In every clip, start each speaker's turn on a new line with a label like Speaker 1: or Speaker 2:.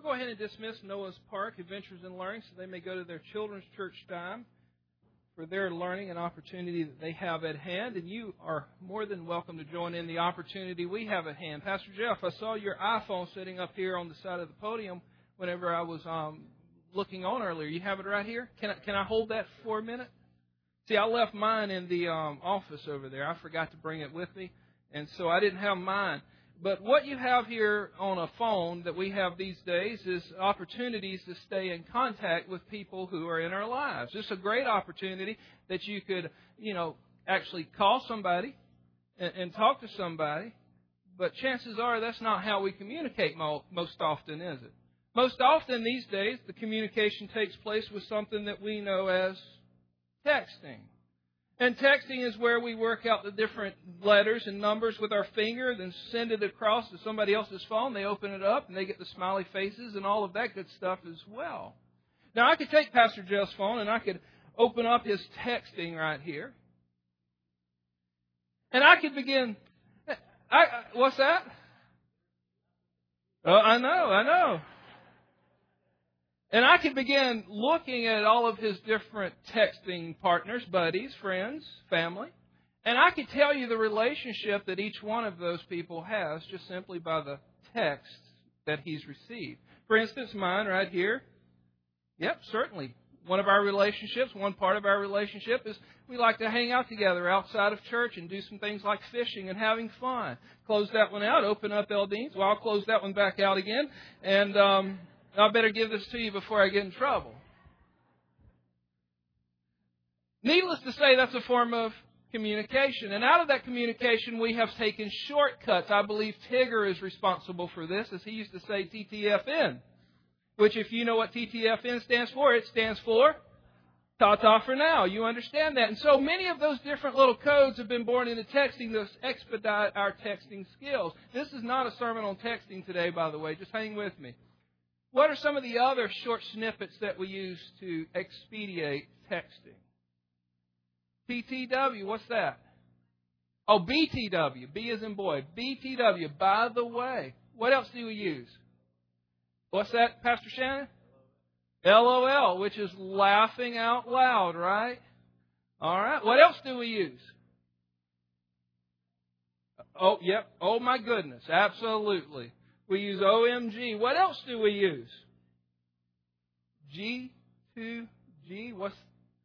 Speaker 1: We'll go ahead and dismiss Noah's Park Adventures in Learning so they may go to their children's church time for their learning and opportunity that they have at hand. And you are more than welcome to join in the opportunity we have at hand. Pastor Jeff, I saw your iPhone sitting up here on the side of the podium whenever I was looking on earlier. You have it right here? Can I hold that for a minute? See, I left mine in the office over there. I forgot to bring it with me, and so I didn't have mine. But what you have here on a phone that we have these days is opportunities to stay in contact with people who are in our lives. It's a great opportunity that you could, actually call somebody and talk to somebody. But chances are that's not how we communicate most often, is it? Most often these days, the communication takes place with something that we know as texting. And texting is where we work out the different letters and numbers with our finger, then send it across to somebody else's phone. They open it up and they get the smiley faces and all of that good stuff as well. Now, I could take Pastor Jeff's phone and I could open up his texting right here. And I could begin... what's that? Oh, I know. And I could begin looking at all of his different texting partners, buddies, friends, family. And I could tell you the relationship that each one of those people has just simply by the text that he's received. For instance, mine right here. Yep, certainly. One part of our relationship is we like to hang out together outside of church and do some things like fishing and having fun. Close that one out, open up Eldine's. Well, I'll close that one back out again. And I better give this to you before I get in trouble. Needless to say, that's a form of communication. And out of that communication, we have taken shortcuts. I believe Tigger is responsible for this, as he used to say TTFN. Which, if you know what TTFN stands for, it stands for Ta-ta for now. You understand that. And so many of those different little codes have been born into texting to expedite our texting skills. This is not a sermon on texting today, by the way. Just hang with me. What are some of the other short snippets that we use to expedite texting? PTW, what's that? Oh, BTW. B as in boy. BTW, by the way. What else do we use? What's that, Pastor Shannon? LOL, which is laughing out loud, right? All right. What else do we use? Oh, yep. Oh, my goodness. Absolutely. We use OMG. What else do we use? G2G. What's...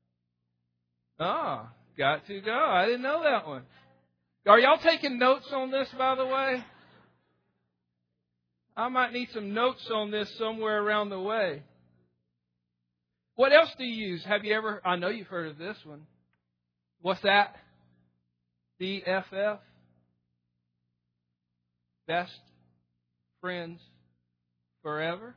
Speaker 1: got to go. I didn't know that one. Are y'all taking notes on this, by the way? I might need some notes on this somewhere around the way. What else do you use? I know you've heard of this one. What's that? BFF. Best friends forever.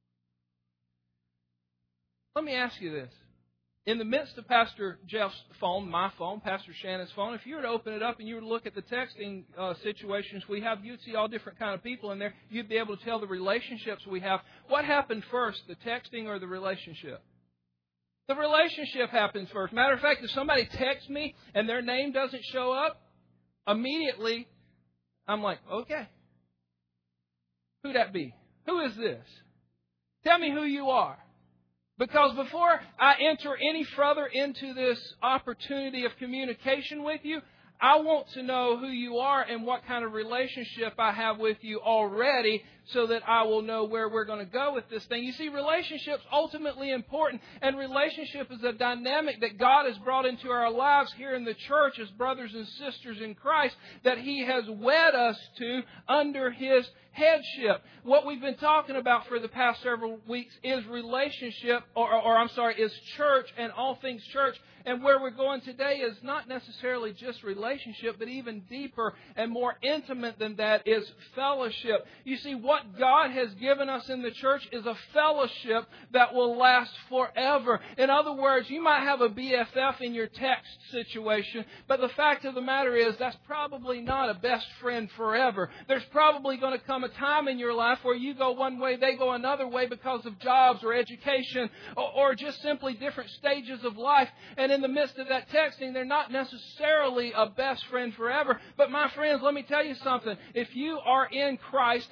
Speaker 1: Let me ask you this. In the midst of Pastor Jeff's phone, my phone, Pastor Shannon's phone, if you were to open it up and you were to look at the texting situations we have, you'd see all different kind of people in there. You'd be able to tell the relationships we have. What happened first, the texting or the relationship? The relationship happens first. Matter of fact, if somebody texts me and their name doesn't show up, immediately I'm like, okay. Who'd that be? Who is this? Tell me who you are. Because before I enter any further into this opportunity of communication with you, I want to know who you are and what kind of relationship I have with you already so that I will know where we're going to go with this thing. You see, relationship's ultimately important, and relationship is a dynamic that God has brought into our lives here in the church as brothers and sisters in Christ that He has wed us to under His headship. What we've been talking about for the past several weeks is relationship, is church and all things church. And where we're going today is not necessarily just relationship, but even deeper and more intimate than that is fellowship. You see, what God has given us in the church is a fellowship that will last forever. In other words, you might have a BFF in your text situation, but the fact of the matter is that's probably not a best friend forever. There's probably going to come a time in your life where you go one way, they go another way because of jobs or education or just simply different stages of life. And in the midst of that texting, they're not necessarily a best friend forever. But my friends, let me tell you something. If you are in Christ and Christ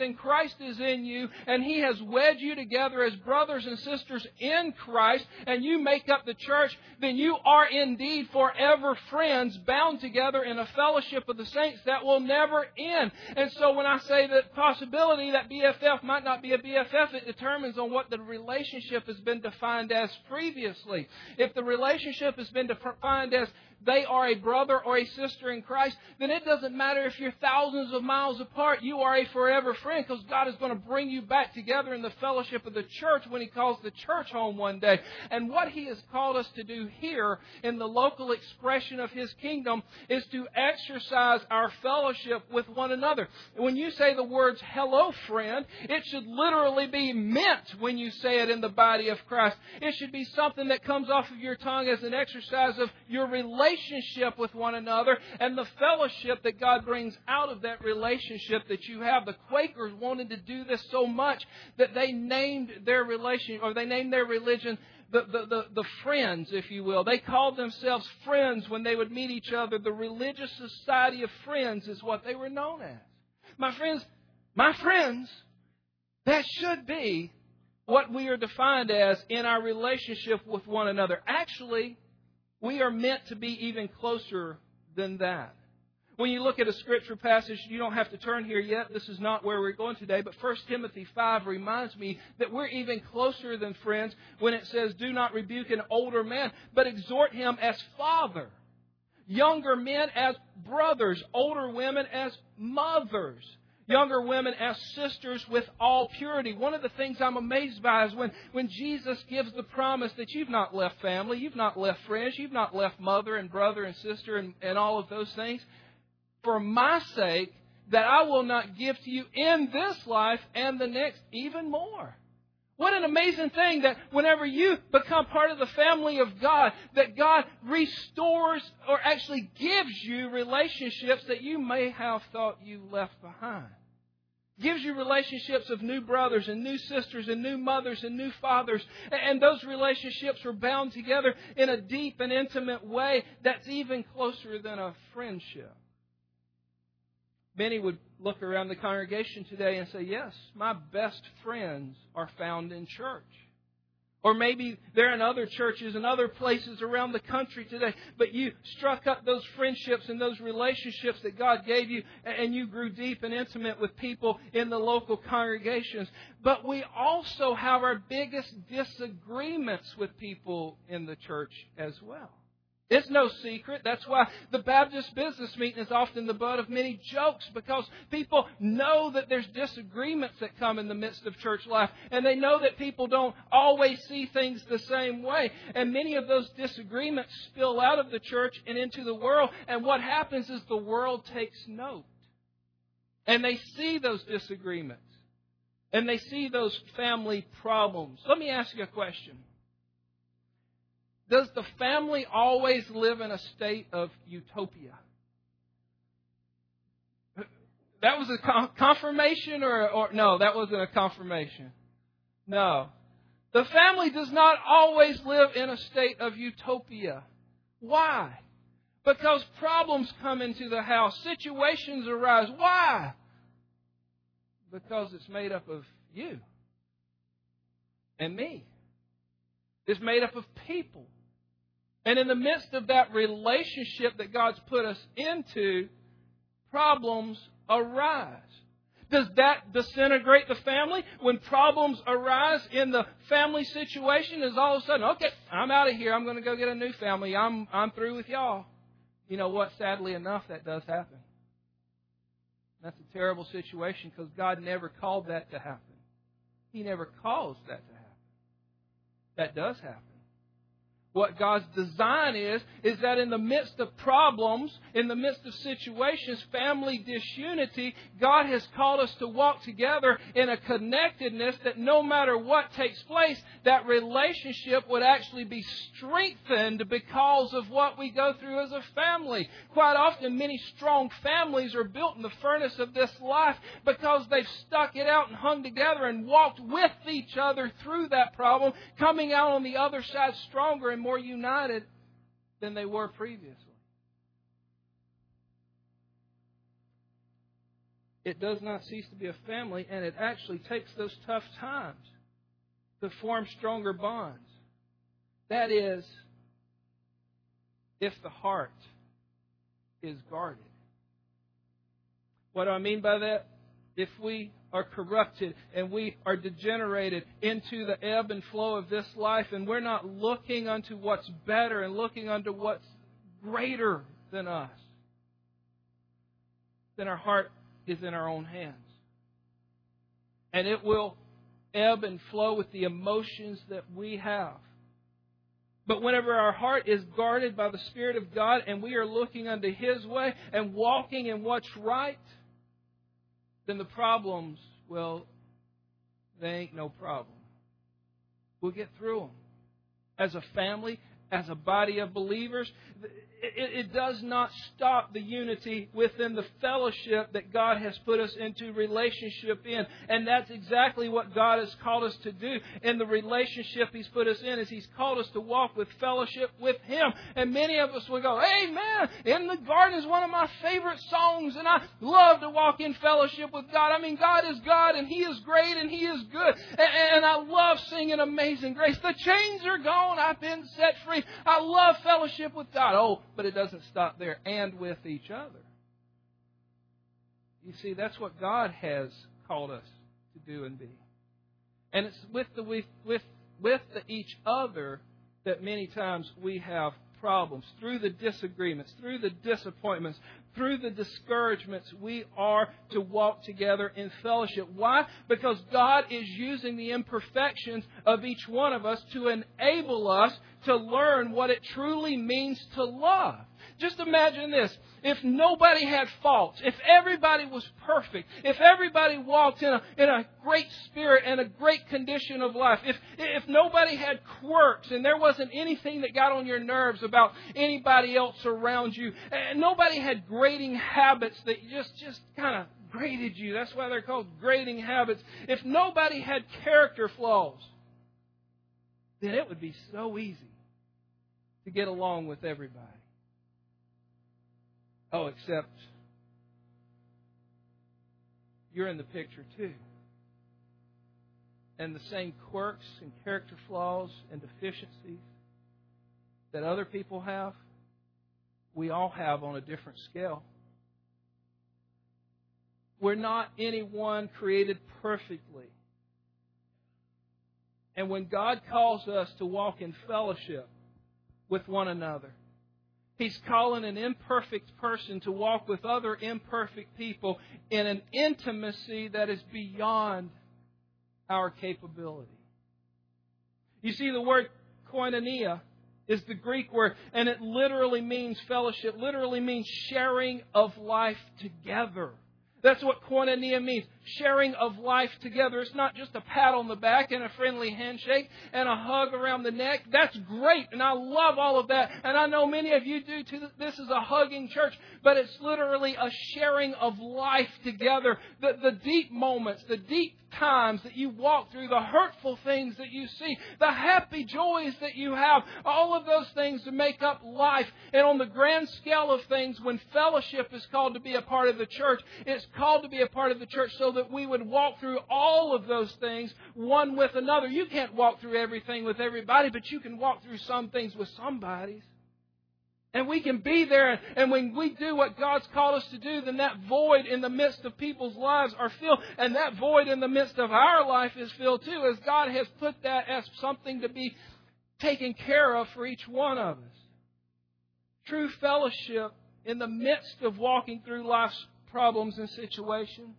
Speaker 1: Christ is in you and He has wed you together as brothers and sisters in Christ, and you make up the church, then you are indeed forever friends bound together in a fellowship of the saints that will never end. And so when I say that possibility that BFF might not be a BFF, it determines on what the relationship has been defined as previously. If the relationship has been defined as they are a brother or a sister in Christ, then it doesn't matter if you're thousands of miles apart. You are a forever friend, because God is going to bring you back together in the fellowship of the church when He calls the church home one day. And what He has called us to do here in the local expression of His kingdom is to exercise our fellowship with one another. When you say the words, hello, friend, it should literally be meant when you say it in the body of Christ. It should be something that comes off of your tongue as an exercise of your relationship with one another and the fellowship that God brings out of that relationship that you have. The Quakers wanted to do this so much that they named their religion the Friends, if you will. They called themselves Friends when they would meet each other. The Religious Society of Friends is what they were known as. My friends, that should be what we are defined as in our relationship with one another. Actually, we are meant to be even closer than that. When you look at a Scripture passage, you don't have to turn here yet. This is not where we're going today. But 1 Timothy 5 reminds me that we're even closer than friends when it says, do not rebuke an older man, but exhort him as father. Younger men as brothers. Older women as mothers. Younger women as sisters with all purity. One of the things I'm amazed by is when Jesus gives the promise that you've not left family, you've not left friends, you've not left mother and brother and sister and all of those things. For my sake, that I will not give to you in this life and the next even more. What an amazing thing that whenever you become part of the family of God, that God restores or actually gives you relationships that you may have thought you left behind. Gives you relationships of new brothers and new sisters and new mothers and new fathers. And those relationships are bound together in a deep and intimate way that's even closer than a friendship. Many would look around the congregation today and say, yes, my best friends are found in church. Or maybe they're in other churches and other places around the country today. But you struck up those friendships and those relationships that God gave you, and you grew deep and intimate with people in the local congregations. But we also have our biggest disagreements with people in the church as well. It's no secret. That's why the Baptist business meeting is often the butt of many jokes, because people know that there's disagreements that come in the midst of church life, and they know that people don't always see things the same way. And many of those disagreements spill out of the church and into the world, and what happens is the world takes note. And they see those disagreements, and they see those family problems. Let me ask you a question. Does the family always live in a state of utopia? That was a confirmation or no, that wasn't a confirmation. No. The family does not always live in a state of utopia. Why? Because problems come into the house. Situations arise. Why? Because it's made up of you and me. It's made up of people. And in the midst of that relationship that God's put us into, problems arise. Does that disintegrate the family? When problems arise in the family situation, is all of a sudden, okay, I'm out of here. I'm going to go get a new family. I'm through with y'all. You know what? Sadly enough, that does happen. That's a terrible situation, because God never called that to happen. He never caused that to happen. That does happen. What God's design is that in the midst of problems, in the midst of situations, family disunity, God has called us to walk together in a connectedness that no matter what takes place, that relationship would actually be strengthened because of what we go through as a family. Quite often, many strong families are built in the furnace of this life because they've stuck it out and hung together and walked with each other through that problem, coming out on the other side stronger and more united than they were previously. it does not cease to be a family, and it actually takes those tough times to form stronger bonds. That is, if the heart is guarded. What do I mean by that? If we are corrupted and we are degenerated into the ebb and flow of this life, and we're not looking unto what's better and looking unto what's greater than us, then our heart is in our own hands. And it will ebb and flow with the emotions that we have. But whenever our heart is guarded by the Spirit of God and we are looking unto His way and walking in what's right, then the problems, well, they ain't no problem. We'll get through them. As a family, as a body of believers, it does not stop the unity within the fellowship that God has put us into relationship in. And that's exactly what God has called us to do in the relationship He's put us in, is He's called us to walk with fellowship with Him. And many of us will go, "Amen, In the Garden is one of my favorite songs, and I love to walk in fellowship with God. I mean, God is God, and He is great, and He is good. And I love singing Amazing Grace. The chains are gone. I've been set free. I love fellowship with God." Oh, but it doesn't stop there. And with each other. You see, that's what God has called us to do and be. And it's with the each other that many times we have problems. Through the disagreements, through the disappointments, through the discouragements, we are to walk together in fellowship. Why? Because God is using the imperfections of each one of us to enable us to learn what it truly means to love. Just imagine this. If nobody had faults, if everybody was perfect, if everybody walked in a great spirit and a great condition of life, if nobody had quirks and there wasn't anything that got on your nerves about anybody else around you, and nobody had grating habits that just kind of grated you. That's why they're called grating habits. If nobody had character flaws, then it would be so easy to get along with everybody. Oh, except you're in the picture too. And the same quirks and character flaws and deficiencies that other people have, we all have on a different scale. We're not anyone created perfectly. And when God calls us to walk in fellowship with one another, He's calling an imperfect person to walk with other imperfect people in an intimacy that is beyond our capability. You see, the word koinonia is the Greek word, and it literally means fellowship, literally means sharing of life together. That's what koinonia means, sharing of life together. It's not just a pat on the back and a friendly handshake and a hug around the neck. That's great, and I love all of that. And I know many of you do too. This is a hugging church, but it's literally a sharing of life together. The deep moments, the deep times that you walk through, the hurtful things that you see, the happy joys that you have, all of those things to make up life. And on the grand scale of things, when fellowship is called to be a part of the church, it's called to be a part of the church so that we would walk through all of those things one with another. You can't walk through everything with everybody, but you can walk through some things with somebody. And we can be there, and when we do what God's called us to do, then that void in the midst of people's lives are filled. And that void in the midst of our life is filled too, as God has put that as something to be taken care of for each one of us. True fellowship in the midst of walking through life's problems and situations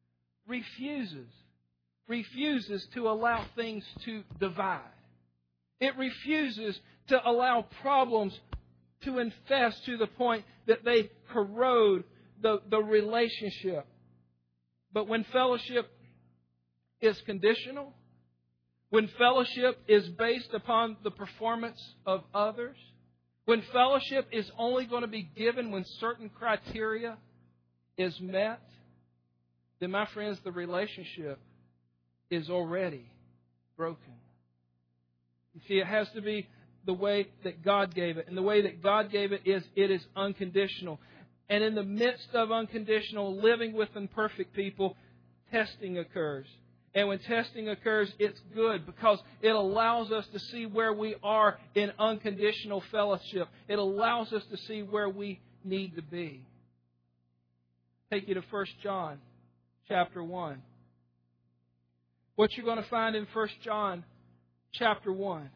Speaker 1: refuses to allow things to divide. It refuses to allow problems to infest to the point that they corrode the relationship. But when fellowship is conditional, when fellowship is based upon the performance of others, when fellowship is only going to be given when certain criteria is met, then, my friends, the relationship is already broken. You see, it has to be the way that God gave it. And the way that God gave it is unconditional. And in the midst of unconditional living with imperfect people, testing occurs. And when testing occurs, it's good because it allows us to see where we are in unconditional fellowship. It allows us to see where we need to be. Take you to 1 John chapter 1. What you're going to find in 1 John chapter 1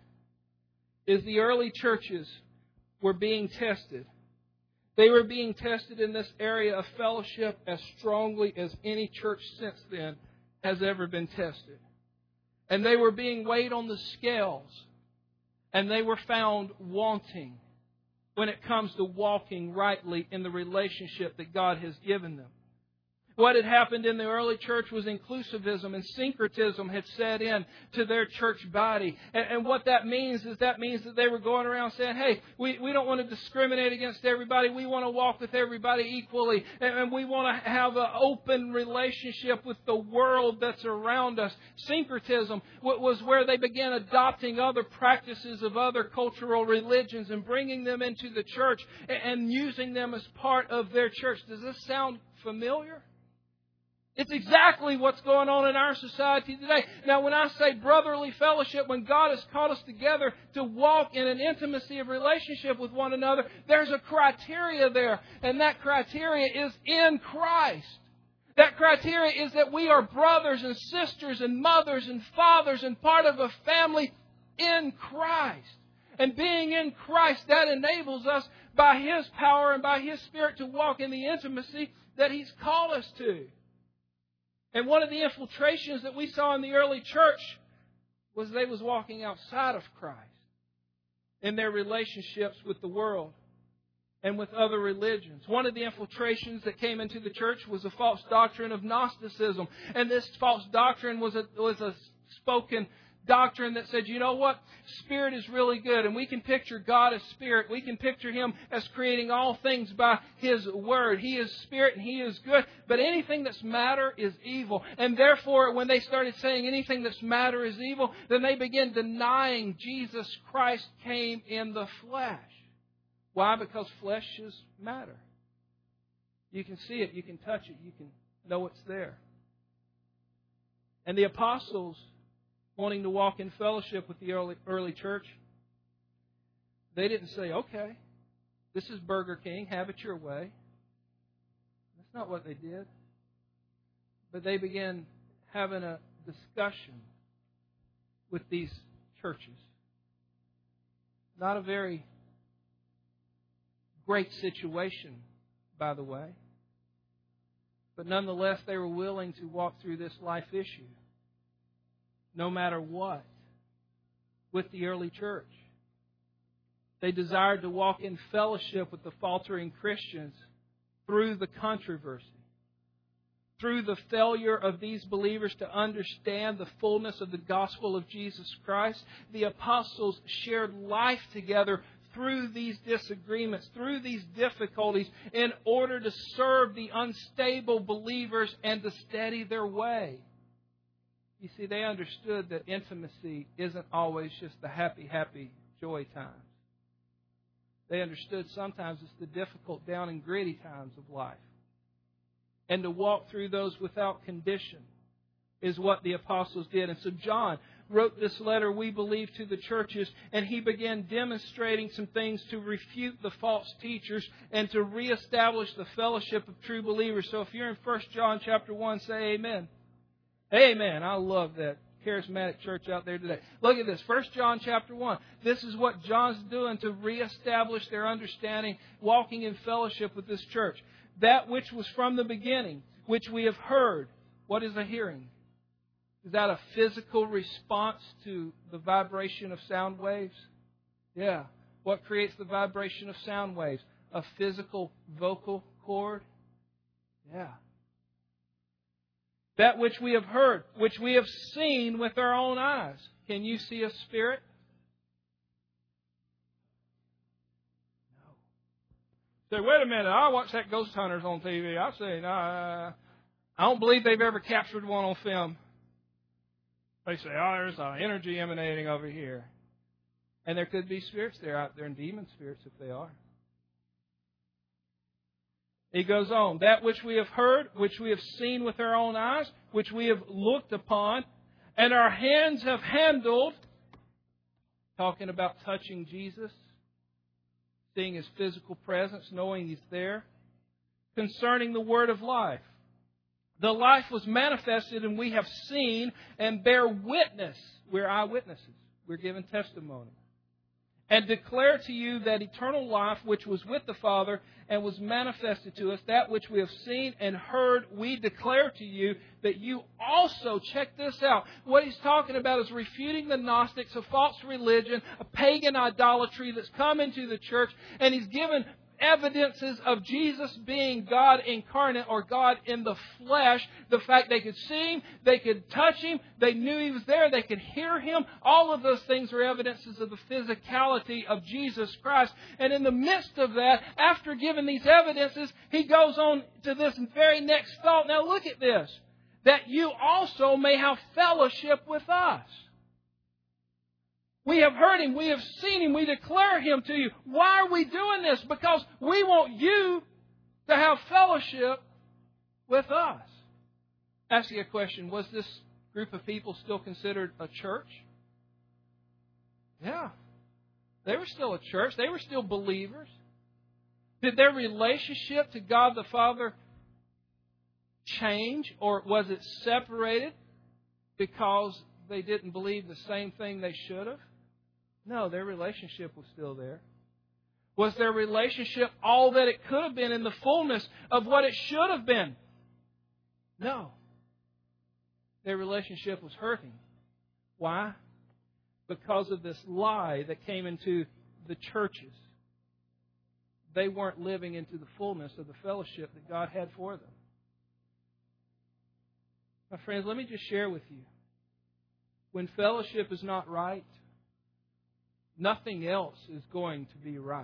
Speaker 1: is the early churches were being tested. They were being tested in this area of fellowship as strongly as any church since then has ever been tested. And they were being weighed on the scales. And they were found wanting when it comes to walking rightly in the relationship that God has given them. What had happened in the early church was inclusivism and syncretism had set in to their church body. And what that means is that they were going around saying, hey, we don't want to discriminate against everybody. We want to walk with everybody equally. And we want to have an open relationship with the world that's around us. Syncretism was where they began adopting other practices of other cultural religions and bringing them into the church and using them as part of their church. Does this sound familiar? It's exactly what's going on in our society today. Now, when I say brotherly fellowship, when God has called us together to walk in an intimacy of relationship with one another, there's a criteria there. And that criteria is in Christ. That criteria is that we are brothers and sisters and mothers and fathers and part of a family in Christ. And being in Christ, that enables us by His power and by His Spirit to walk in the intimacy that He's called us to. And one of the infiltrations that we saw in the early church was they was walking outside of Christ in their relationships with the world and with other religions. One of the infiltrations that came into the church was a false doctrine of Gnosticism. And this false doctrine was a spoken doctrine that said, you know what? Spirit is really good. And we can picture God as Spirit. We can picture Him as creating all things by His Word. He is Spirit and He is good. But anything that's matter is evil. And therefore, when they started saying anything that's matter is evil, then they began denying Jesus Christ came in the flesh. Why? Because flesh is matter. You can see it. You can touch it. You can know it's there. And the apostles, wanting to walk in fellowship with the early church, they didn't say, okay, this is Burger King, have it your way. That's not what they did. But they began having a discussion with these churches. Not a very great situation, by the way. But nonetheless, they were willing to walk through this life issue, no matter what, with the early church. They desired to walk in fellowship with the faltering Christians through the controversy, through the failure of these believers to understand the fullness of the gospel of Jesus Christ. The apostles shared life together through these disagreements, through these difficulties, in order to serve the unstable believers and to steady their way. You see, they understood that intimacy isn't always just the happy, joy times. They understood sometimes it's the difficult, down and gritty times of life. And to walk through those without condition is what the apostles did. And so John wrote this letter, we believe, to the churches, and he began demonstrating some things to refute the false teachers and to reestablish the fellowship of true believers. So if you're in 1 John chapter 1, say amen. Amen. I love that charismatic church out there today. Look at this. 1 John chapter 1. This is what John's doing to reestablish their understanding, walking in fellowship with this church. That which was from the beginning, which we have heard. What is a hearing? Is that a physical response to the vibration of sound waves? Yeah. What creates the vibration of sound waves? A physical vocal cord? Yeah. That which we have heard, which we have seen with our own eyes. Can you see a spirit? No. Say, wait a minute, I watch that Ghost Hunters on TV. I say, I don't believe they've ever captured one on film. They say, there's an energy emanating over here. And there could be spirits there out there, and demon spirits if they are. He goes on, that which we have heard, which we have seen with our own eyes, which we have looked upon, and our hands have handled, talking about touching Jesus, seeing His physical presence, knowing He's there, concerning the word of life. The life was manifested, and we have seen and bear witness. We're eyewitnesses. We're giving testimony. And declare to you that eternal life which was with the Father and was manifested to us, that which we have seen and heard, we declare to you, that you also, check this out, what he's talking about is refuting the Gnostics, a false religion, a pagan idolatry that's come into the church, and he's given evidences of Jesus being God incarnate or God in the flesh. The fact they could see Him, they could touch Him, they knew He was there, they could hear Him. All of those things are evidences of the physicality of Jesus Christ. And in the midst of that, after giving these evidences, He goes on to this very next thought. Now look at this. That you also may have fellowship with us. We have heard Him. We have seen Him. We declare Him to you. Why are we doing this? Because we want you to have fellowship with us. Ask you a question. Was this group of people still considered a church? Yeah. They were still a church. They were still believers. Did their relationship to God the Father change, or was it separated because they didn't believe the same thing they should have? No, their relationship was still there. Was their relationship all that it could have been in the fullness of what it should have been? No. Their relationship was hurting. Why? Because of this lie that came into the churches. They weren't living into the fullness of the fellowship that God had for them. My friends, let me just share with you. When fellowship is not right, nothing else is going to be right.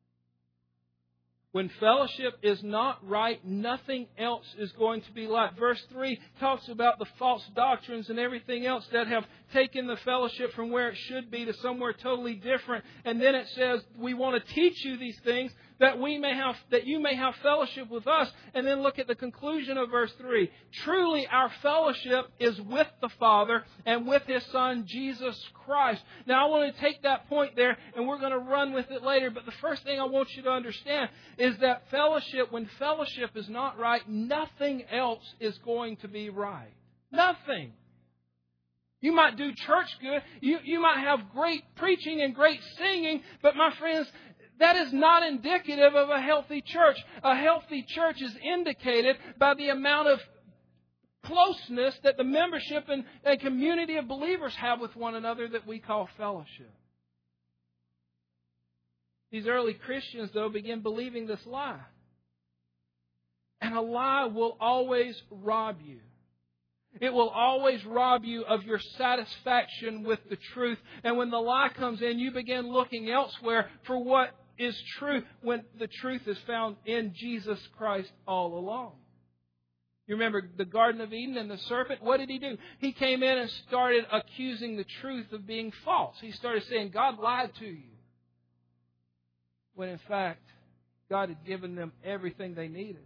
Speaker 1: When fellowship is not right, nothing else is going to be right. Verse 3 talks about the false doctrines and everything else that have taken the fellowship from where it should be to somewhere totally different. And then it says, we want to teach you these things that you may have fellowship with us. And then look at the conclusion of verse 3. Truly our fellowship is with the Father and with His Son, Jesus Christ. Now I want to take that point there and we're going to run with it later. But the first thing I want you to understand is that when fellowship is not right, nothing else is going to be right. Nothing. You might do church good. You might have great preaching and great singing. But my friends, that is not indicative of a healthy church. A healthy church is indicated by the amount of closeness that the membership and community of believers have with one another that we call fellowship. These early Christians, though, begin believing this lie. And a lie will always rob you. It will always rob you of your satisfaction with the truth. And when the lie comes in, you begin looking elsewhere for what is true when the truth is found in Jesus Christ all along. You remember the Garden of Eden and the serpent? What did he do? He came in and started accusing the truth of being false. He started saying, God lied to you. When in fact, God had given them everything they needed.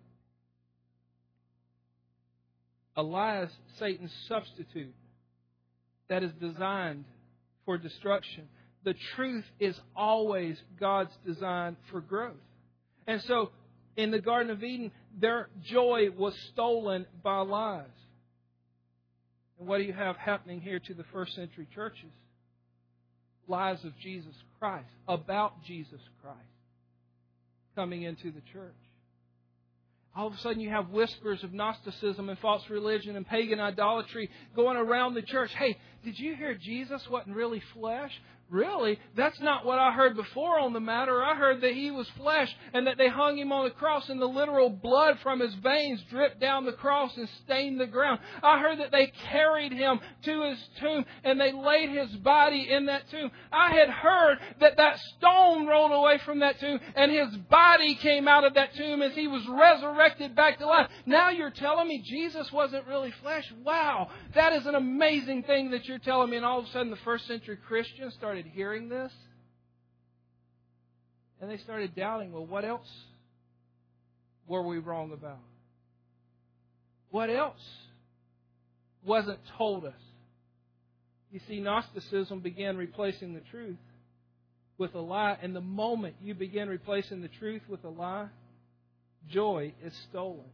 Speaker 1: A lie is Satan's substitute that is designed for destruction. The truth is always God's design for growth. And so, in the Garden of Eden, their joy was stolen by lies. And what do you have happening here to the first century churches? Lies of Jesus Christ, about Jesus Christ, coming into the church. All of a sudden you have whispers of Gnosticism and false religion and pagan idolatry going around the church. Hey, did you hear Jesus wasn't really flesh? Really? That's not what I heard before on the matter. I heard that He was flesh and that they hung Him on the cross and the literal blood from His veins dripped down the cross and stained the ground. I heard that they carried Him to His tomb and they laid His body in that tomb. I had heard that stone rolled away from that tomb and His body came out of that tomb as He was resurrected back to life. Now you're telling me Jesus wasn't really flesh? Wow, that is an amazing thing that you're telling me. And all of a sudden the first century Christians started hearing this, and they started doubting, well, what else were we wrong about? What else wasn't told us? You see, Gnosticism began replacing the truth with a lie, and the moment you begin replacing the truth with a lie, joy is stolen.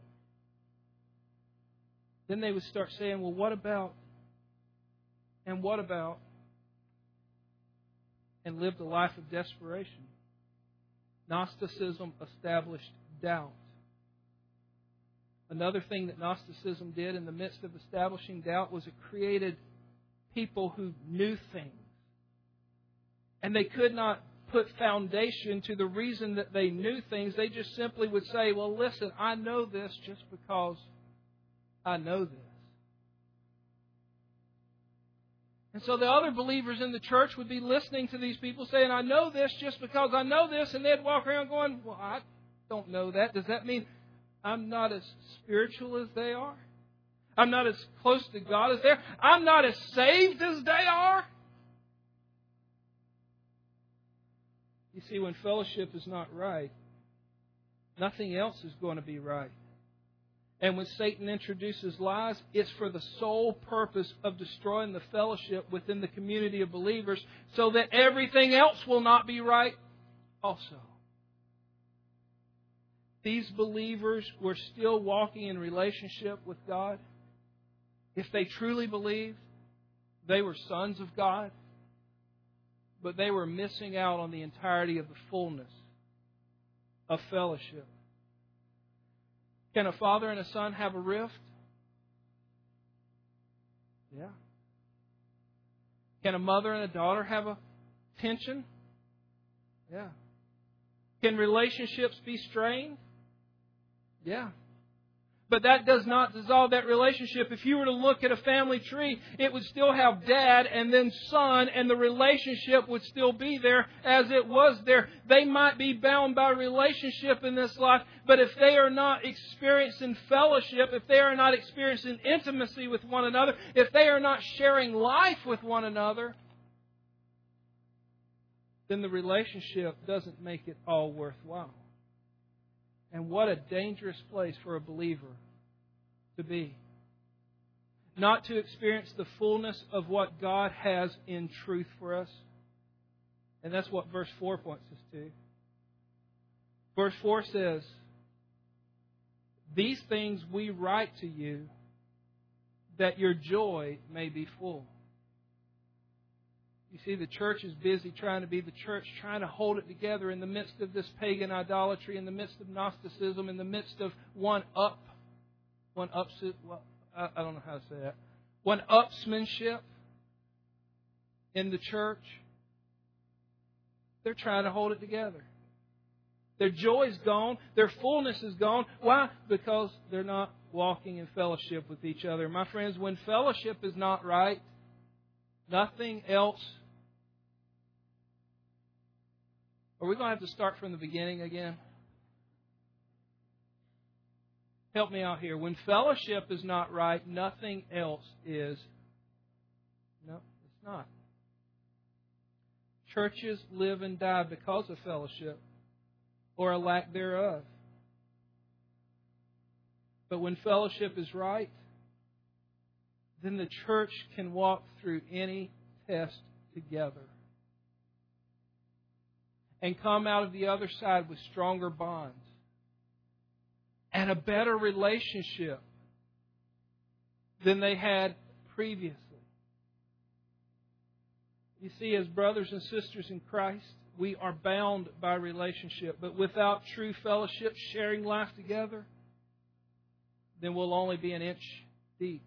Speaker 1: Then they would start saying, well, what about? And what about? And lived a life of desperation. Gnosticism established doubt. Another thing that Gnosticism did in the midst of establishing doubt was it created people who knew things. And they could not put foundation to the reason that they knew things. They just simply would say, well, listen, I know this just because I know this. And so the other believers in the church would be listening to these people saying, I know this just because I know this. And they'd walk around going, well, I don't know that. Does that mean I'm not as spiritual as they are? I'm not as close to God as they are? I'm not as saved as they are? You see, when fellowship is not right, nothing else is going to be right. And when Satan introduces lies, it's for the sole purpose of destroying the fellowship within the community of believers so that everything else will not be right also. These believers were still walking in relationship with God. If they truly believed, they were sons of God. But they were missing out on the entirety of the fullness of fellowship. Can a father and a son have a rift? Yeah. Can a mother and a daughter have a tension? Yeah. Can relationships be strained? Yeah. But that does not dissolve that relationship. If you were to look at a family tree, it would still have dad and then son, and the relationship would still be there as it was there. They might be bound by relationship in this life, but if they are not experiencing fellowship, if they are not experiencing intimacy with one another, if they are not sharing life with one another, then the relationship doesn't make it all worthwhile. And what a dangerous place for a believer to be. Not to experience the fullness of what God has in truth for us. And that's what verse 4 points us to. Verse 4 says, these things we write to you that your joy may be full. You see, the church is busy trying to be the church, trying to hold it together in the midst of this pagan idolatry, in the midst of Gnosticism, in the midst of I don't know how to say that. One-upsmanship in the church. They're trying to hold it together. Their joy is gone. Their fullness is gone. Why? Because they're not walking in fellowship with each other. My friends, when fellowship is not right, nothing else. Are we going to have to start from the beginning again? Help me out here. When fellowship is not right, nothing else is. No, it's not. Churches live and die because of fellowship or a lack thereof. But when fellowship is right, then the church can walk through any test together and come out of the other side with stronger bonds and a better relationship than they had previously. You see, as brothers and sisters in Christ, we are bound by relationship. But without true fellowship, sharing life together, then we'll only be an inch deep.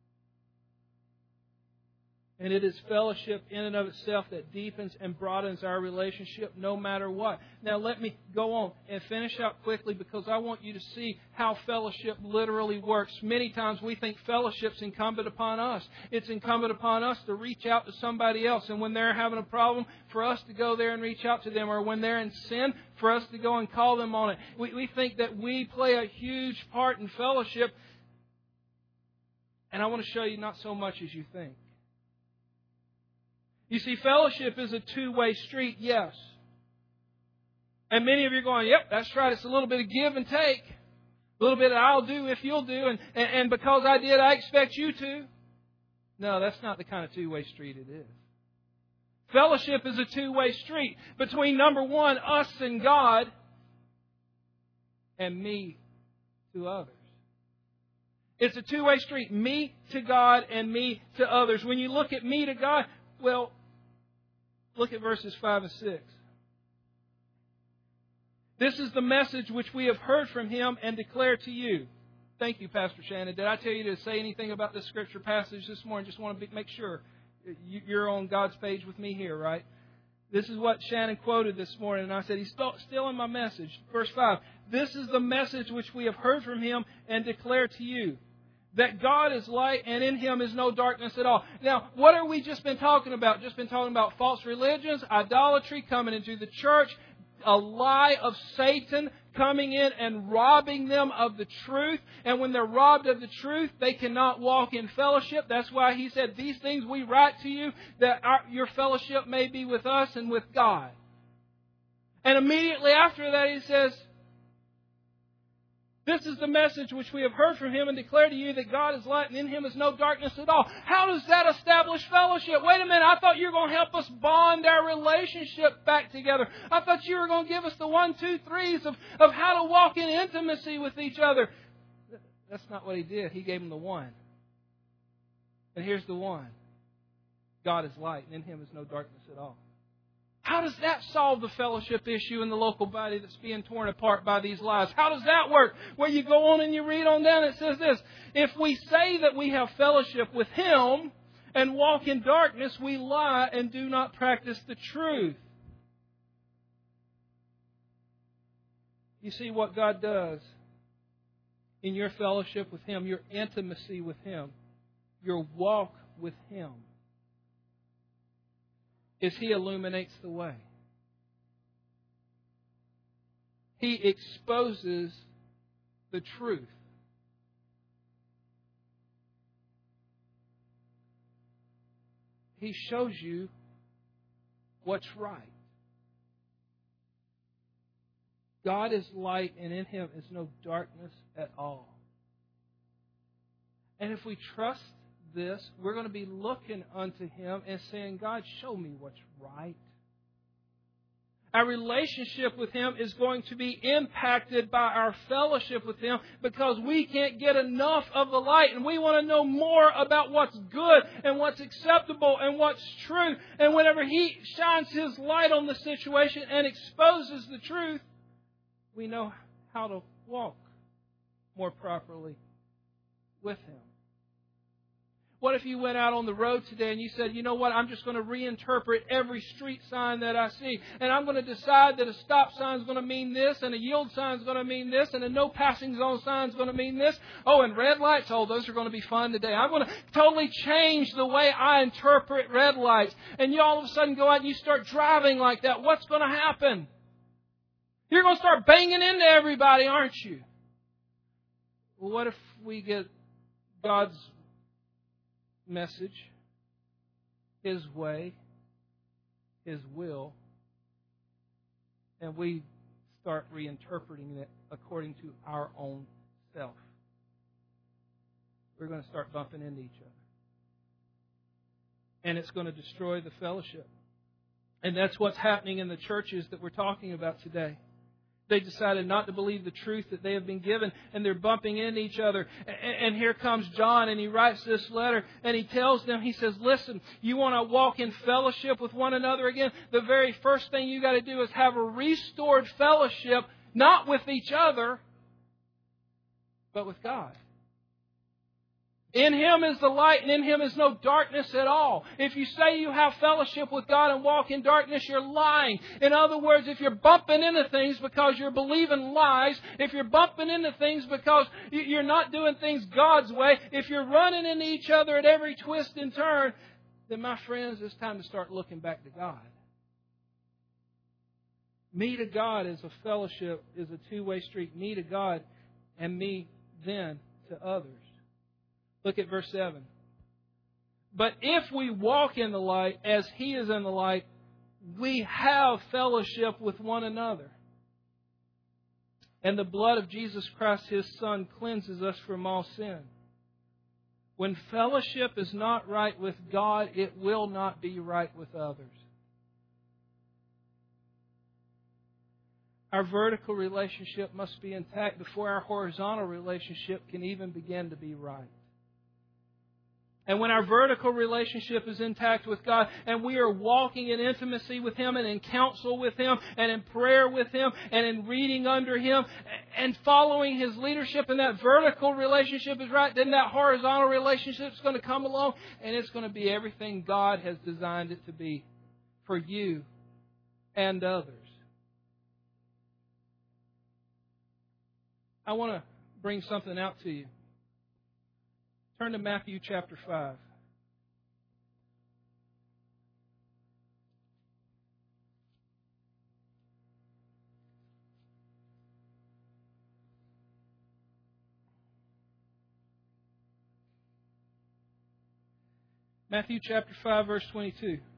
Speaker 1: And it is fellowship in and of itself that deepens and broadens our relationship no matter what. Now let me go on and finish up quickly because I want you to see how fellowship literally works. Many times we think fellowship's incumbent upon us. It's incumbent upon us to reach out to somebody else. And when they're having a problem, for us to go there and reach out to them. Or when they're in sin, for us to go and call them on it. We think that we play a huge part in fellowship. And I want to show you not so much as you think. You see, fellowship is a two-way street, yes. And many of you are going, yep, that's right, it's a little bit of give and take. A little bit of I'll do if you'll do, and because I did, I expect you to. No, that's not the kind of two-way street it is. Fellowship is a two-way street between, number one, us and God, and me to others. It's a two-way street, me to God and me to others. When you look at me to God, well, look at verses 5 and 6. This is the message which we have heard from Him and declare to you. Thank you, Pastor Shannon. Did I tell you to say anything about this Scripture passage this morning? Just want to make sure you're on God's page with me here, right? This is what Shannon quoted this morning, and I said, he's still in my message. Verse 5, this is the message which we have heard from Him and declare to you, that God is light and in Him is no darkness at all. Now, what have we just been talking about? Just been talking about false religions, idolatry coming into the church, a lie of Satan coming in and robbing them of the truth. And when they're robbed of the truth, they cannot walk in fellowship. That's why He said, these things we write to you, that your fellowship may be with us and with God. And immediately after that, He says, this is the message which we have heard from Him and declare to you that God is light and in Him is no darkness at all. How does that establish fellowship? Wait a minute, I thought you were going to help us bond our relationship back together. I thought you were going to give us the 1, 2, 3s of how to walk in intimacy with each other. That's not what He did. He gave them the one. And here's the one. God is light and in Him is no darkness at all. How does that solve the fellowship issue in the local body that's being torn apart by these lies? How does that work? Well, you go on and you read on down, it says this. If we say that we have fellowship with Him and walk in darkness, we lie and do not practice the truth. You see what God does in your fellowship with Him, your intimacy with Him, your walk with Him, is He illuminates the way. He exposes the truth. He shows you what's right. God is light and in Him is no darkness at all. And if we trust this, we're going to be looking unto Him and saying, God, show me what's right. Our relationship with Him is going to be impacted by our fellowship with Him because we can't get enough of the light and we want to know more about what's good and what's acceptable and what's true. And whenever He shines His light on the situation and exposes the truth, we know how to walk more properly with Him. What if you went out on the road today and you said, you know what, I'm just going to reinterpret every street sign that I see. And I'm going to decide that a stop sign is going to mean this, and a yield sign is going to mean this, and a no passing zone sign is going to mean this. Oh, and red lights, oh, those are going to be fun today. I'm going to totally change the way I interpret red lights. And you all of a sudden go out and you start driving like that. What's going to happen? You're going to start banging into everybody, aren't you? Well, what if we get God's message, His way, His will, and we start reinterpreting it according to our own self? We're going to start bumping into each other. And it's going to destroy the fellowship. And that's what's happening in the churches that we're talking about today. They decided not to believe the truth that they have been given, and they're bumping into each other. And here comes John, and he writes this letter, and he tells them, he says, listen, you want to walk in fellowship with one another again? The very first thing you got to do is have a restored fellowship, not with each other, but with God. In Him is the light, and in Him is no darkness at all. If you say you have fellowship with God and walk in darkness, you're lying. In other words, if you're bumping into things because you're believing lies, if you're bumping into things because you're not doing things God's way, if you're running into each other at every twist and turn, then my friends, it's time to start looking back to God. Me to God is a fellowship, is a two-way street. Me to God and me then to others. Look at verse 7. But if we walk in the light as He is in the light, we have fellowship with one another. And the blood of Jesus Christ, His Son, cleanses us from all sin. When fellowship is not right with God, it will not be right with others. Our vertical relationship must be intact before our horizontal relationship can even begin to be right. And when our vertical relationship is intact with God and we are walking in intimacy with Him and in counsel with Him and in prayer with Him and in reading under Him and following His leadership, and that vertical relationship is right, then that horizontal relationship is going to come along and it's going to be everything God has designed it to be for you and others. I want to bring something out to you. Turn to Matthew chapter 5. Matthew chapter 5, verse 22. It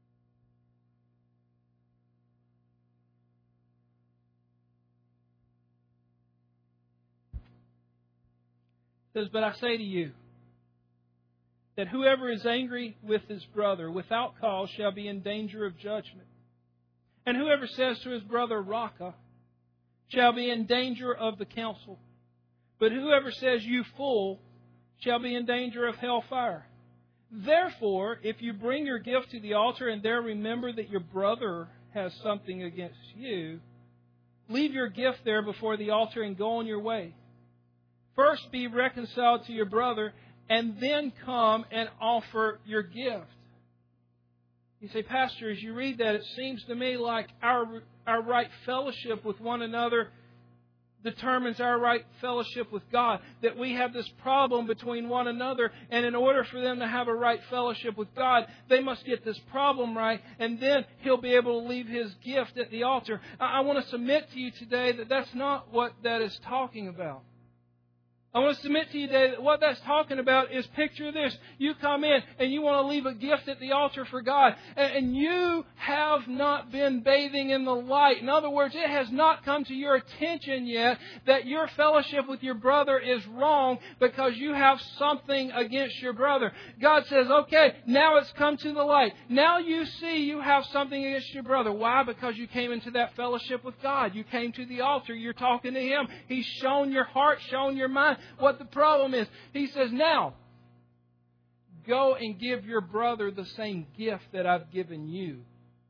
Speaker 1: says, "But I say to you, that whoever is angry with his brother without cause shall be in danger of judgment. And whoever says to his brother, Raca, shall be in danger of the council. But whoever says, you fool, shall be in danger of hellfire. Therefore, if you bring your gift to the altar and there remember that your brother has something against you, leave your gift there before the altar and go on your way. First be reconciled to your brother, and then come and offer your gift." You say, "Pastor, as you read that, it seems to me like our right fellowship with one another determines our right fellowship with God. That we have this problem between one another, and in order for them to have a right fellowship with God, they must get this problem right, and then He'll be able to leave His gift at the altar." I want to submit to you today that that's not what that is talking about. I want to submit to you today that what that's talking about is, picture this. You come in and you want to leave a gift at the altar for God, and you have not been bathing in the light. In other words, it has not come to your attention yet that your fellowship with your brother is wrong because you have something against your brother. God says, okay, now it's come to the light. Now you see you have something against your brother. Why? Because you came into that fellowship with God. You came to the altar. You're talking to Him. He's shown your heart, shown your mind what the problem is. He says, now, go and give your brother the same gift that I've given you.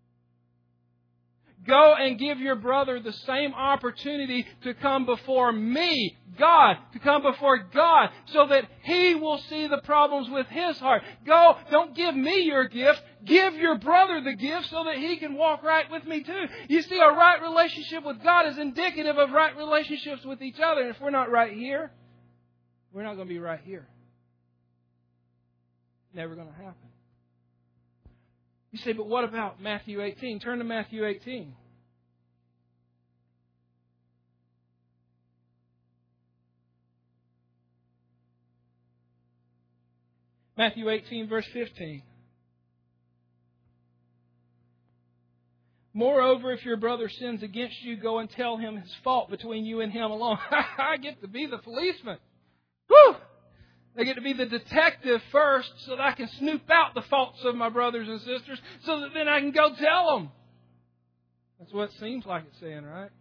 Speaker 1: Go and give your brother the same opportunity to come before me, God, to come before God, so that He will see the problems with his heart. Go, don't give me your gift. Give your brother the gift so that he can walk right with me too. You see, a right relationship with God is indicative of right relationships with each other. And if we're not right here, we're not going to be right here. Never going to happen. You say, but what about Matthew 18? Turn to Matthew 18. Matthew 18, verse 15. "Moreover, if your brother sins against you, go and tell him his fault between you and him alone." I get to be the policeman. Woo! I get to be the detective first so that I can snoop out the faults of my brothers and sisters so that then I can go tell them. That's what it seems like it's saying, right?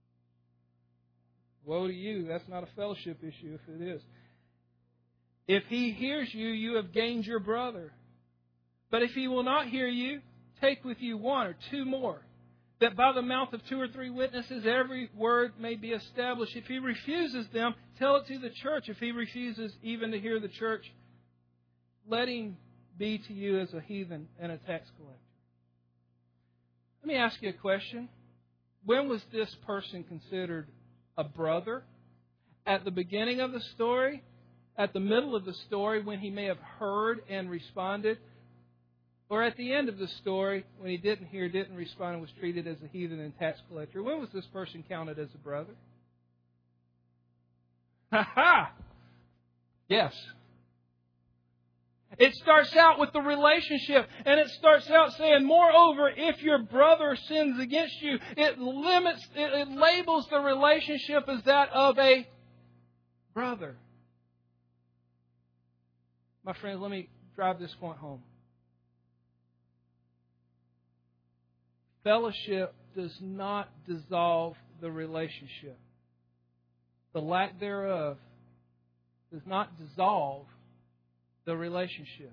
Speaker 1: Woe to you. That's not a fellowship issue if it is. "If he hears you, you have gained your brother. But if he will not hear you, take with you one or two more, that by the mouth of 2 or 3 witnesses every word may be established. If he refuses them, tell it to the church. If he refuses even to hear the church, let him be to you as a heathen and a tax collector." Let me ask you a question. When was this person considered a brother? At the beginning of the story? At the middle of the story when he may have heard and responded? Or at the end of the story, when he didn't hear, didn't respond, and was treated as a heathen and tax collector? When was this person counted as a brother? Ha ha! Yes. It starts out with the relationship, and it starts out saying, moreover, if your brother sins against you, it labels the relationship as that of a brother. My friends, let me drive this point home. Fellowship does not dissolve the relationship. The lack thereof does not dissolve the relationship.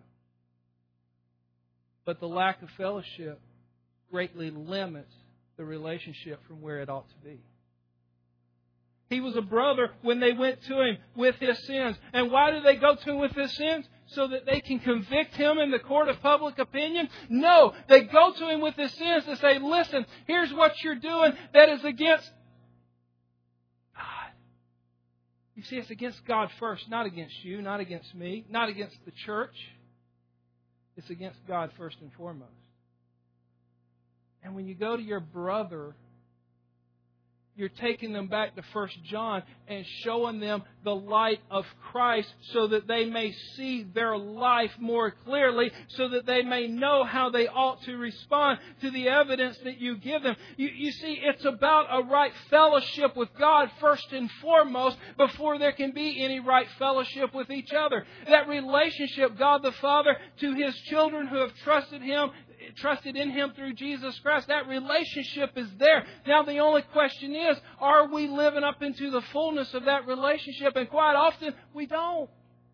Speaker 1: But the lack of fellowship greatly limits the relationship from where it ought to be. He was a brother when they went to him with his sins. And why do they go to him with his sins? So that they can convict him in the court of public opinion? No, they go to him with his sins to say, listen, here's what you're doing that is against God. You see, it's against God first, not against you, not against me, not against the church. It's against God first and foremost. And when you go to your brother, you're taking them back to 1 John and showing them the light of Christ so that they may see their life more clearly, so that they may know how they ought to respond to the evidence that you give them. You see, it's about a right fellowship with God first and foremost before there can be any right fellowship with each other. That relationship, God the Father to His children who have trusted in Him through Jesus Christ, that relationship is there. Now the only question is, are we living up into the fullness of that relationship? And quite often we don't.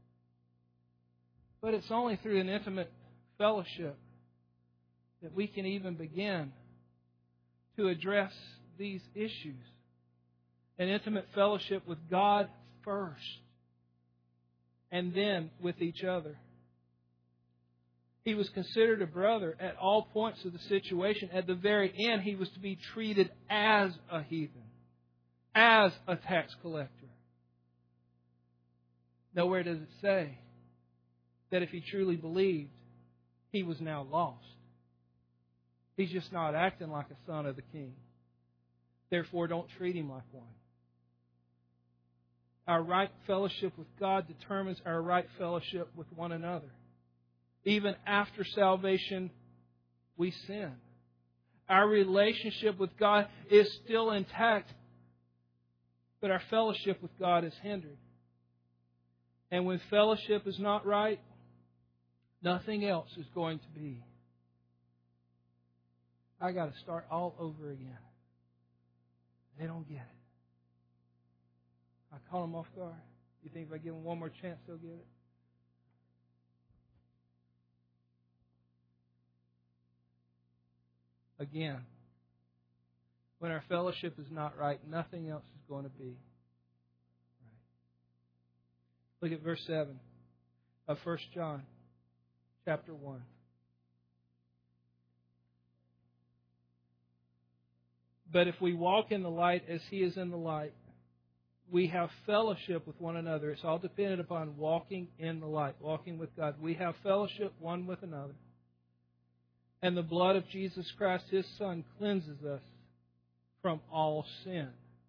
Speaker 1: But it's only through an intimate fellowship that we can even begin to address these issues. An intimate fellowship with God first, and then with each other. He was considered a brother at all points of the situation. At the very end, he was to be treated as a heathen, as a tax collector. Nowhere does it say that if he truly believed, he was now lost. He's just not acting like a son of the king. Therefore, don't treat him like one. Our right fellowship with God determines our right fellowship with one another. Even after salvation, we sin. Our relationship with God is still intact, but our fellowship with God is hindered. And when fellowship is not right, nothing else is going to be. I got to start all over again. They don't get it. I call them off guard. You think if I give them one more chance, they'll get it? Again, when our fellowship is not right, nothing else is going to be right. Look at verse 7 of 1 John chapter 1. But if we walk in the light as He is in the light, we have fellowship with one another. It's all dependent upon walking in the light, walking with God. We have fellowship one with another. And the blood of Jesus Christ, His Son, cleanses us from all sin.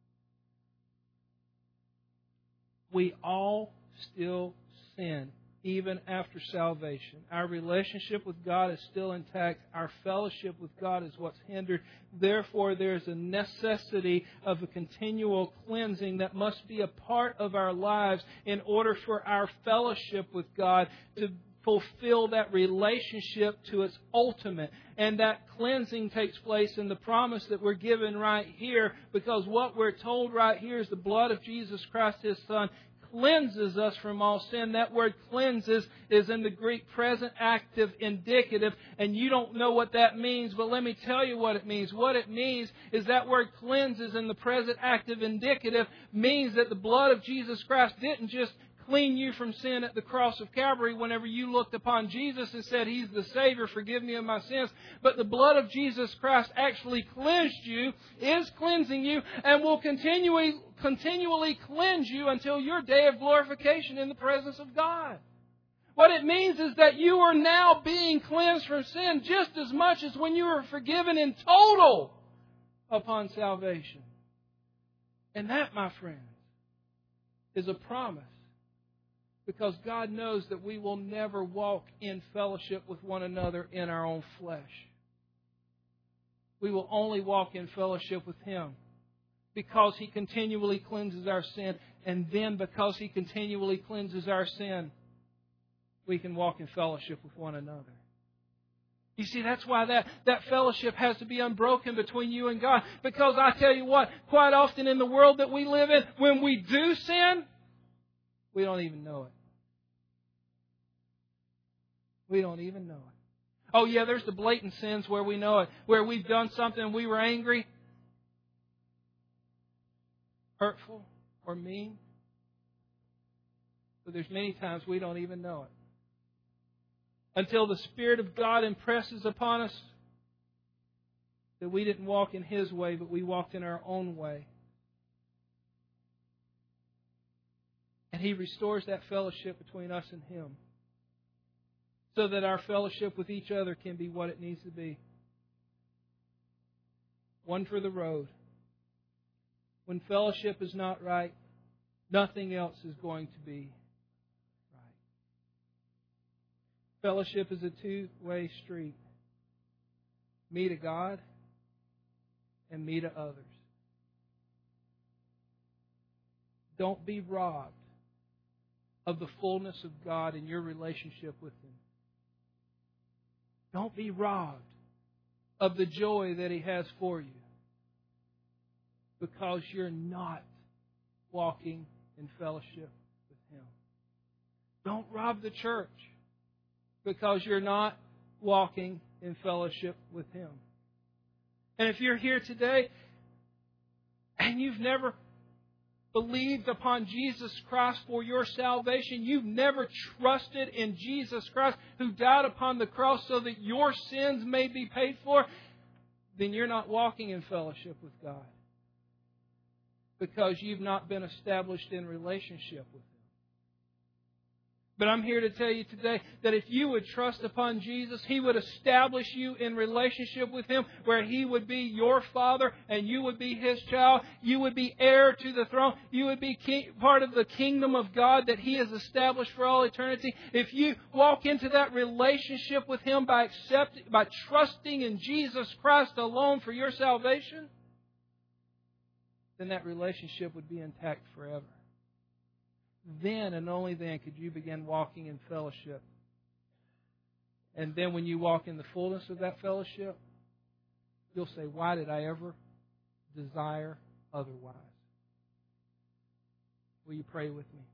Speaker 1: We all still sin, even after salvation. Our relationship with God is still intact. Our fellowship with God is what's hindered. Therefore, there's a necessity of a continual cleansing that must be a part of our lives in order for our fellowship with God to fulfill that relationship to its ultimate. And that cleansing takes place in the promise that we're given right here, because what we're told right here is the blood of Jesus Christ, His Son, cleanses us from all sin. That word cleanses is in the Greek present active indicative, and you don't know what that means, but let me tell you what it means. What it means is that word cleanses in the present active indicative means that the blood of Jesus Christ didn't just clean you from sin at the cross of Calvary whenever you looked upon Jesus and said, He's the Savior, forgive me of my sins. But the blood of Jesus Christ actually cleansed you, is cleansing you, and will continually cleanse you until your day of glorification in the presence of God. What it means is that you are now being cleansed from sin just as much as when you were forgiven in total upon salvation. And that, my friends, is a promise Because God knows that we will never walk in fellowship with one another in our own flesh. We will only walk in fellowship with Him because He continually cleanses our sin. And then because He continually cleanses our sin, we can walk in fellowship with one another. You see, that's why that fellowship has to be unbroken between you and God. Because I tell you what, quite often in the world that we live in, when we do sin, we don't even know it. We don't even know it. Oh yeah, there's the blatant sins where we know it. Where we've done something and we were angry, hurtful, or mean. But there's many times we don't even know it. Until the Spirit of God impresses upon us that we didn't walk in His way, but we walked in our own way. And He restores that fellowship between us and Him, so that our fellowship with each other can be what it needs to be. One for the road. When fellowship is not right, nothing else is going to be right. Fellowship is a two-way street. Me to God and me to others. Don't be robbed of the fullness of God in your relationship with Him. Don't be robbed of the joy that He has for you because you're not walking in fellowship with Him. Don't rob the church because you're not walking in fellowship with Him. And if you're here today and you've never believed upon Jesus Christ for your salvation, you've never trusted in Jesus Christ who died upon the cross so that your sins may be paid for, then you're not walking in fellowship with God because you've not been established in relationship with Him. But I'm here to tell you today that if you would trust upon Jesus, He would establish you in relationship with Him where He would be your Father and you would be His child. You would be heir to the throne. You would be part of the kingdom of God that He has established for all eternity. If you walk into that relationship with Him by trusting in Jesus Christ alone for your salvation, then that relationship would be intact forever. Then and only then could you begin walking in fellowship. And then when you walk in the fullness of that fellowship, you'll say, why did I ever desire otherwise? Will you pray with me?